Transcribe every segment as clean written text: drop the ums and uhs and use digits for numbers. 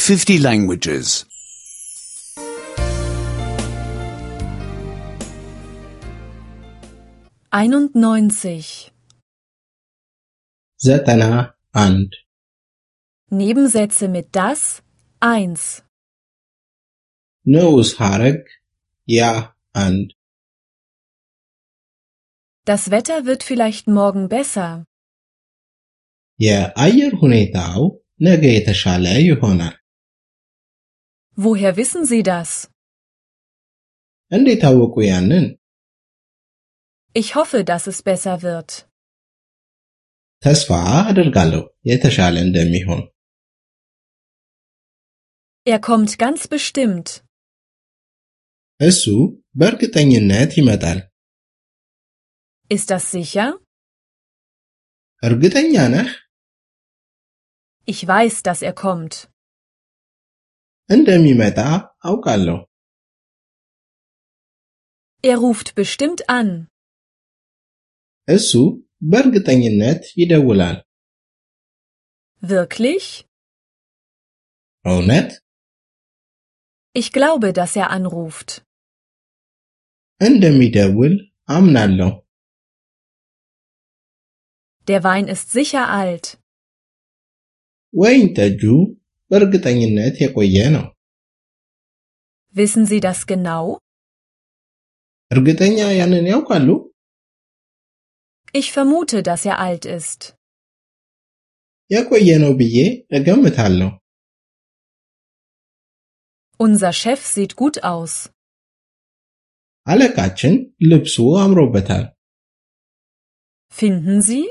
50 languages. 91. 91 Nebensätze mit das 1. ንዑስ ሐረግ ያ አንድ Das Wetter wird vielleicht morgen besser. የአየር ሁኔታው ነገ የተሻለ ይሆናል። Woher wissen Sie das? እንዴት አወቁ ያንን? Ich hoffe, dass es besser wird. ተስፋ አደርጋለሁ የተሻለ እንደሚሆን። Er kommt ganz bestimmt. እሱ በእርግጠኝነት ይመጣል። Ist das sicher? እርግጠኛ ነህ? Ich weiß, dass er kommt. እንደሚመጣ አውቃለሁ። Er ruft bestimmt an. እሱ በእርግጠኝነት ይደውላል። Wirklich? እውነት? Ich glaube, dass er anruft. እንደሚደውል አምናለሁ። Der Wein ist sicher alt. ወይን ጠጁ በእርግጠኝነት የቆየ ነው። Wissen Sie das genau? እርግጠኛ ያንን ያውቃሉ? Ich vermute, dass er alt ist. የቆየ ነው ብዬ እገምታለሁ። Unser Chef sieht gut aus. አለቃችን ልብሱ አምሮበታል። Finden Sie?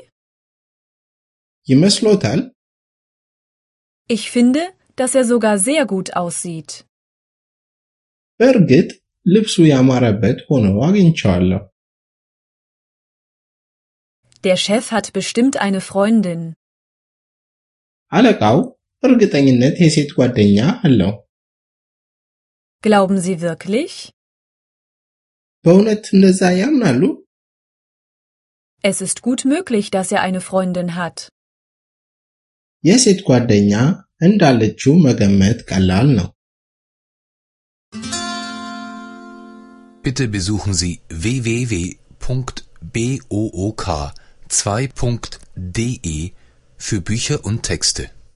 ይመስሎታል? Ich finde, dass er sogar sehr gut aussieht. በእርግጥ ልብሱ ያማረበት ሆኖ አግኝቼዋለሁ። Der Chef hat bestimmt eine Freundin. አለቃው እርግጠኝነት የሴት ጓደኛ አለው። Glauben Sie wirklich? በእውነት እንደዛ ያምናሉ? Es ist gut möglich, dass er eine Freundin hat. የሴት ጓደኛ እንዳለችው መገመት ቀላል ነው። Bitte besuchen Sie www.book2.de für Bücher und Texte.